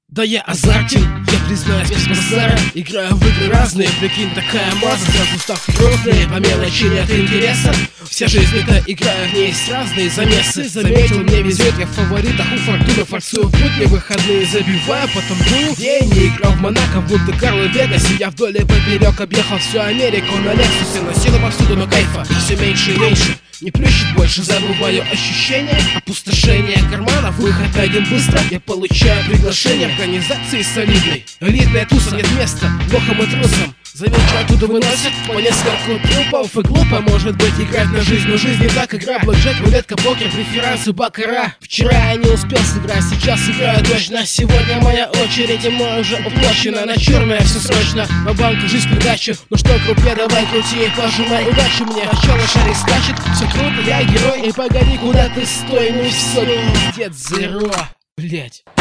Да я азартен, я признаюсь без базара. Играю в игры разные, прикинь, такая маза. Сразу ставки крупные, по мелочи нет интереса. Вся жизнь это игра, в ней есть разные замесы. Заметил, мне везет, я в фаворитах у фортуны. Форсую в будни, выходные забиваю, потом дую. Я не играл в Монако, в Монте-Карло, Вегасе. Я вдоль и поперек объехал всю Америку на Лексусе. Носила повсюду, но кайфа все меньше и меньше. Не плющит больше, забываю ощущения опустошения кармана, выход найден быстро. Я получаю приглашение организации солидной. Элитная туса, нет места лохам и трусам. За вечер оттуда выносят по нескольку трупов. И глупо может быть играть на жизнь, но жизнь не так. Игра, блэкджек, рулетка, покер, преферансы, баккара. Вчера я не успел сыграть, сейчас играю точно. Сегодня моя очередь, и мной уже уплочено. На черное все срочно, на банку жизнь придачу. Ну что, крупье, давай крути и пожимай удачи мне. Начало шарик скачет, все круто, я герой. И погоди, куда ты стой, ну все, пиздец, зеро, блять.